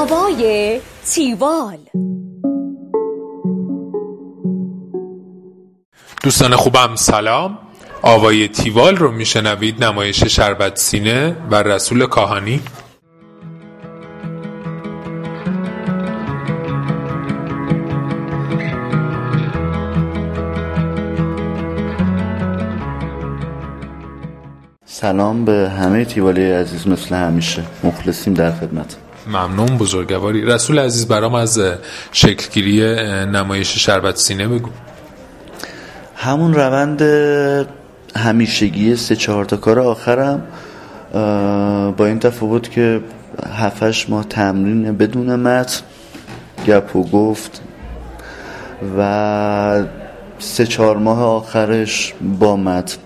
آوای تیوال. دوستان خوبم سلام. آوای تیوال رو میشنوید، نمایش شربت سینه و رسول کاهانی. سلام به همه تیوالی عزیز، مثل همیشه مخلصیم در خدمت. ممنون بزرگواری. رسول عزیز، برام از شکلگیری نمایش شربت سینه بگو. همون روند همیشگی 3-4 تا کار آخرم، با این تفاوت که 7-8 ماه تمرین بدون متن، گپ و گفت، و 3-4 ماه آخرش با متن،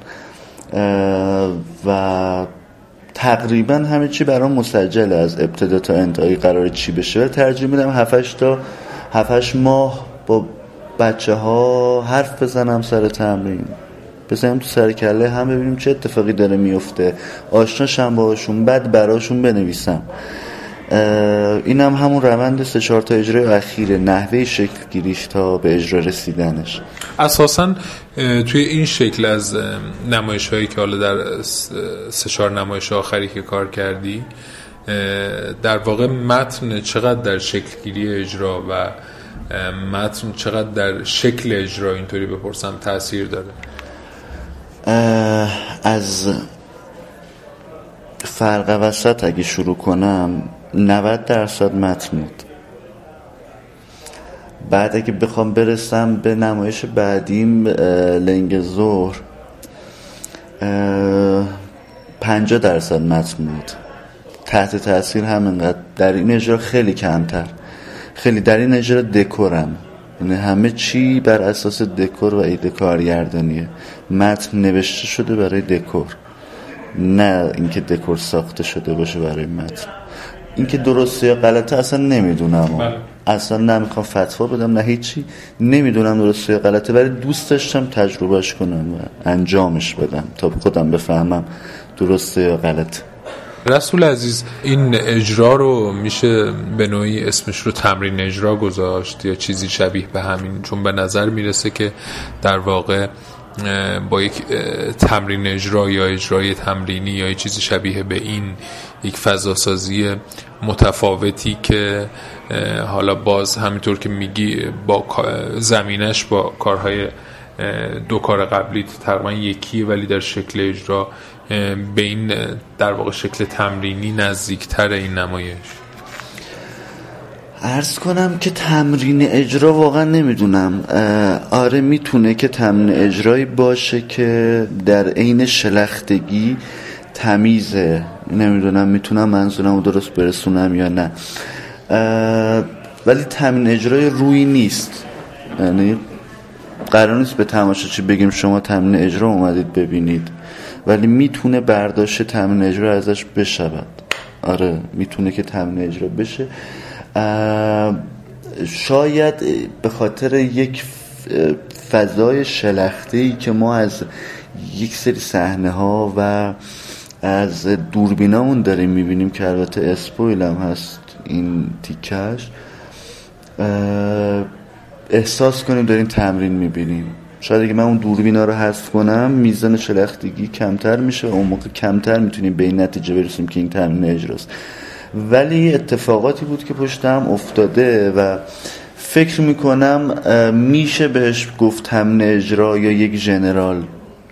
و تقریبا همه چی برام مسجله از ابتدا تا انتهای قراره چی بشه. ترجیح میدم 7-8 ماه با بچه ها حرف بزنم سر تمرین، بزنم تو سر کله هم، ببینیم چه اتفاقی داره میفته، آشناشم باشون، بعد براشون بنویسم. اینم همون روند 3-4 تا اجرای اخیره، نحوه شکل گیریش تا به اجرا رسیدنش. اساساً توی این شکل از نمایش هایی که حالا در 3-4 نمایش آخری که کار کردی، در واقع متن چقدر در شکل گیری اجرا و متن چقدر در شکل اجرا، اینطوری بپرسم، تأثیر داره؟ از فرق وسط اگه شروع کنم، 90% متن بود. بعد اگه بخوام برسم به نمایش بعدیم، لنگ ظهر، 50% متن بود. تحت تاثیر همینقدر. در این اجرا خیلی کمتر. خیلی در این اجرا دکورم، یعنی همه چی بر اساس دکور و ایده کارگردانیه. متن نوشته شده برای دکور، نه اینکه دکور ساخته شده باشه برای متن. اینکه درسته یا غلطه اصلا نمیدونم، اصلا نمیخوام فتوا بدم، نه هیچی، نمیدونم درسته یا غلطه، ولی دوست داشتم تجربهش کنم و انجامش بدم تا خودم بفهمم درسته یا غلطه. رسول عزیز، این اجرا رو میشه به نوعی اسمش رو تمرین اجرا گذاشت یا چیزی شبیه به همین؟ چون به نظر میرسه که در واقع با یک تمرین اجرا یا اجرای تمرینی یا چیزی شبیه به این، یک فضاسازی متفاوتی که حالا باز همینطور که میگی با زمینش با کارهای 2 کار قبلی تقریبا یکیه، ولی در شکل اجرا به این در واقع شکل تمرینی نزدیکتر این نمایش. عرض کنم که تمرین اجرا واقعا نمیدونم. آره میتونه که تمرین اجرایی باشه که در عین شلختگی تمیزه. نمیدونم میتونم منظورم رو درست برسونم یا نه، ولی تمرین اجرای روی نیست. یعنی قرار نیست به تماشاچی بگیم شما تمرین اجرا اومدید ببینید، ولی میتونه برداشت تمرین اجرا ازش بشود. آره میتونه که تمرین اجرا بشه. شاید به خاطر یک فضای شلخته‌ای که ما از یک سری صحنه ها و از دوربینامون داریم میبینیم، که البته اسپویل هم هست این تیکش، احساس کنیم داریم تمرین میبینیم. شاید اگه من اون دوربینا رو حذف کنم، میزان شلختگی کمتر میشه و اون موقع کمتر میتونیم به این نتیجه برسیم که این تمرین اجراست. ولی اتفاقاتی بود که پشت هم افتاده و فکر میکنم میشه بهش گفت تمرین اجرا یا یک ژنرال.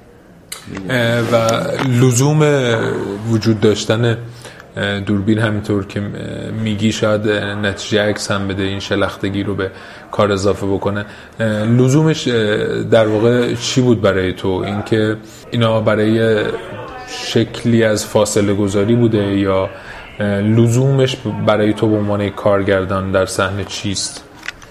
و لزوم وجود داشتن دوربین همینطور که میگی شاید نتیجه عکس هم بده، این شلختگی رو به کار اضافه بکنه. لزومش در واقع چی بود برای تو؟ اینکه اینا برای شکلی از فاصله گذاری بوده یا لزومش برای تو به عنوان کارگردان در صحنه چیست؟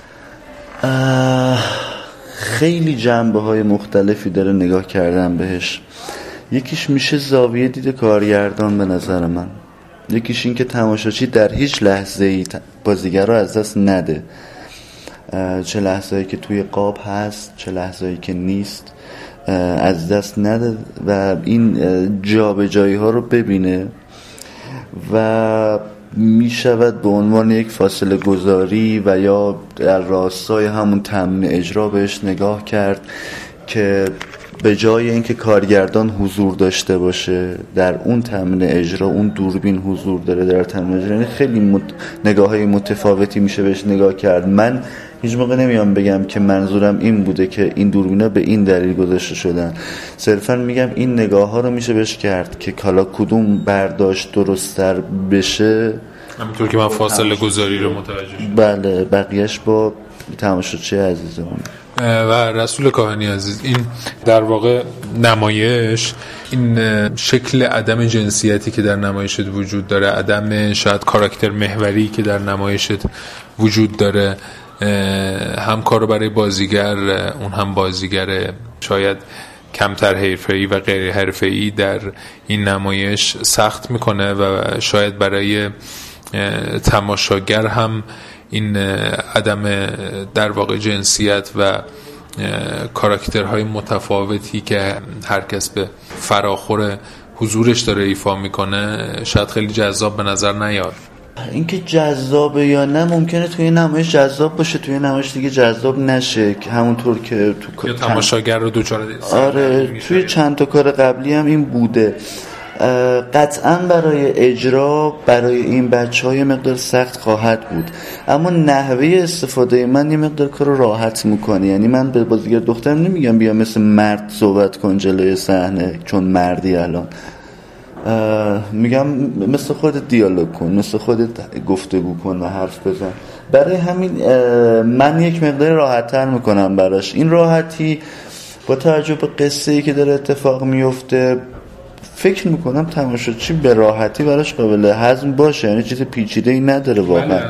خیلی جنبه های مختلفی داره نگاه کردن بهش. یکیش میشه زاویه دید کارگردان به نظر من، یکیش این که تماشاچی در هیچ لحظه‌ای بازیگر رو از دست نده، چه لحظه‌ای که توی قاب هست چه لحظه‌ای که نیست از دست نده و این جابجایی ها رو ببینه. و می شود به عنوان یک فاصله گذاری و یا در راستای همون تمرین اجرا بهش نگاه کرد که به جای اینکه کارگردان حضور داشته باشه در اون تمرین اجرا، اون دوربین حضور داره در تمرین اجرا. خیلی نگاه‌های متفاوتی میشه بهش نگاه کرد. من هیچ موقع نمیام بگم که منظورم این بوده که این دوربینا به این دلیل گذاشته شدن، صرفا میگم این نگاه ها رو میشه بهش کرد که کالا کدوم برداشت درست‌تر بشه. همینطور که من فاصله گذاری رو متوجه شدم. بله، بقیهش با تماشاچی عزیزمون. و رسول کاهنی عزیز، این در واقع نمایش، این شکل عدم جنسیتی که در نمایشت وجود داره، عدم شاید کاراکتر محوری که در نمایشت وجود داره، هم کارو برای بازیگر، اون هم بازیگر شاید کمتر حرفه‌ای و غیر حرفه‌ای در این نمایش سخت میکنه و شاید برای تماشاگر هم این عدم در واقع جنسیت و کاراکترهای متفاوتی که هر کس به فراخور حضورش داره ایفا میکنه شاید خیلی جذاب به نظر نیاد. اینکه جذابه یا نه ممکنه توی نمایش جذاب باشه، توی نمایش دیگه جذاب نشه، همونطور که تو تماشاگر رو دوچار توی چند تا کار قبلی هم این بوده. قطعا برای اجرا برای این بچه‌ها یه مقدار سخت خواهد بود، اما نحوه استفاده من یه مقدار کارو راحت میکنه. یعنی من به بازیگر دخترم نمیگم بیا مثل مرد صحبت کن جلوی صحنه چون مردی، الان میگم مثل خودت دیالوگ کن، مثل خودت گفتگو کن و حرف بزن. برای همین من یک مقدار راحت‌تر میکنم براش. این راحتی با توجه به قصه‌ای که داره اتفاق میفته فکر میکنم تماشاچی به راحتی براش قابل هضم باشه، یعنی چیز پیچیده‌ای نداره واقعا.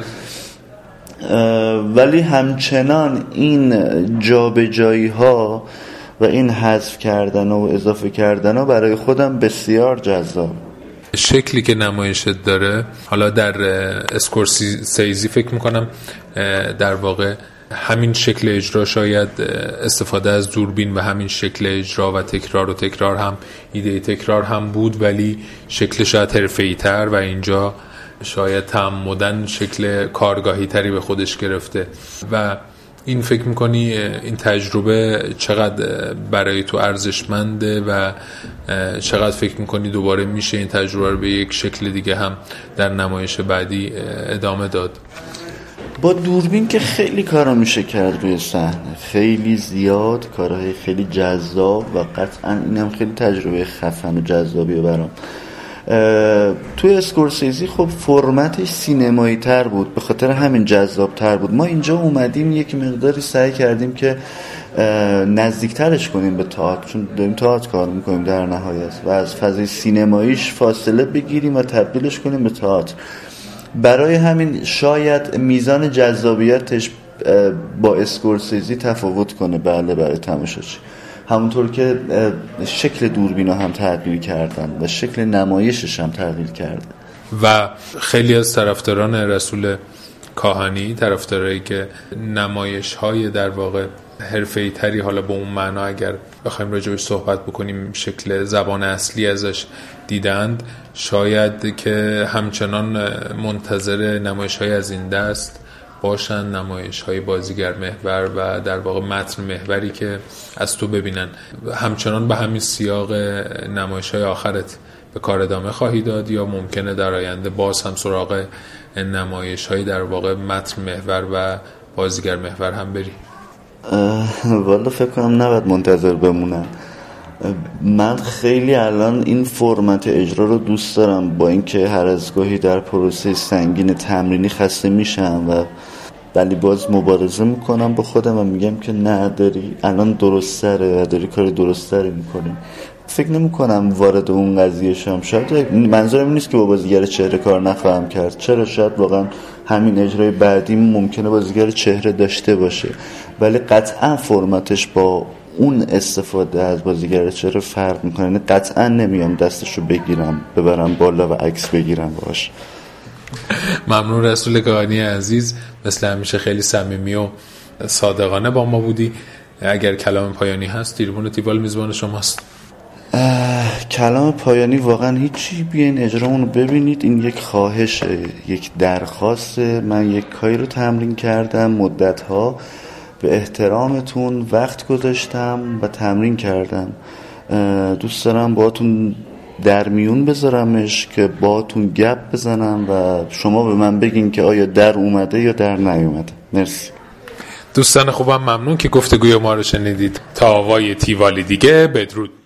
ولی همچنان این جابجایی‌ها و این حذف کردن و اضافه کردن ها برای خودم بسیار جذاب. شکلی که نمایشت داره، حالا در اسکورسیزی فکر میکنم در واقع همین شکل اجرا شاید استفاده از دوربین و همین شکل اجرا و تکرار هم ایده تکرار هم بود، ولی شکل شاید حرفه‌ای تر و اینجا شاید تعمدن شکل کارگاهی تری به خودش گرفته. و این فکر میکنی این تجربه چقدر برای تو ارزشمنده و چقدر فکر میکنی دوباره میشه این تجربه رو به یک شکل دیگه هم در نمایش بعدی ادامه داد؟ با دوربین که خیلی کارا میشه کرد روی صحنه، خیلی زیاد کارهای خیلی جذاب و قطعا اینم خیلی تجربه خفن و جذابیه برام. توی اسکورسیزی خب فرمتش سینمایی تر بود، به خاطر همین جذاب تر بود. ما اینجا اومدیم یک مقداری سعی کردیم که نزدیکترش کنیم به تئاتر، چون داریم تئاتر کار میکنیم در نهایت، و از فضای سینماییش فاصله بگیریم و تبدیلش کنیم به تئاتر. برای همین شاید میزان جذابیتش با اسکورسیزی تفاوت کنه. بله، برای تماشاچی همونطور که شکل دوربینا هم تغییر کردن و شکل نمایشش هم تغییر کرده. و خیلی از طرفداران رسول کاهنی، طرفدارایی که نمایش‌های در واقع حرفه‌ای تری، حالا به اون معنا اگر بخوایم راجعش صحبت بکنیم شکل زبان اصلی ازش دیدند، شاید که همچنان منتظر نمایش‌های از این دست باشن، نمایش‌های بازیگر محور و در واقع متن محوری که از تو ببینن. همچنان به همین سیاق نمایش‌های آخرت به کار ادامه خواهی داد یا ممکنه در آینده باز هم سراغ نمایش‌های در واقع متن محور و بازیگر محور هم بری؟ والا فکر کنم نباید منتظر بمونم. من خیلی الان این فرمت اجرا رو دوست دارم، با اینکه هر از گاهی در پروسه سنگین تمرینی خسته میشم و ولی باز مبارزه میکنم با خودم و میگم که نه، داری الان درست‌تره و داری کار درست‌تری میکنی. فکر نمی‌کنم وارد اون قضیه شم. شاید منظورم نیست که با بازیگر چهره کار نخواهم کرد، چرا، شاید واقعا همین اجرای بعدی ممکنه بازیگر چهره داشته باشه، ولی قطعا فرمتش با اون استفاده از بازیگر چهره فرق میکنه. یعنی قطعا نمیام دستشو بگیرم ببرم بالا و عکس بگیرم باش. ممنون رسول کاهنی عزیز، مثل همیشه خیلی صمیمی و صادقانه با ما بودی. اگر کلام پایانی هست تریبون تیوال میزبان شماست. کلام پایانی واقعا هیچی، بیاین اجرامون رو ببینید. این یک خواهشه، یک درخواسته. من یک کاری رو تمرین کردم مدت‌ها، به احترامتون وقت گذاشتم و تمرین کردم. دوست دارم باهاتون در میون بذارمش که باهاتون گپ بزنم و شما به من بگین که آیا در اومده یا در نیومده. مرسی دوستان خوبم، ممنون که گفتگوی ما رو شنیدید. تا آقای تیوالی دیگه، بدرود.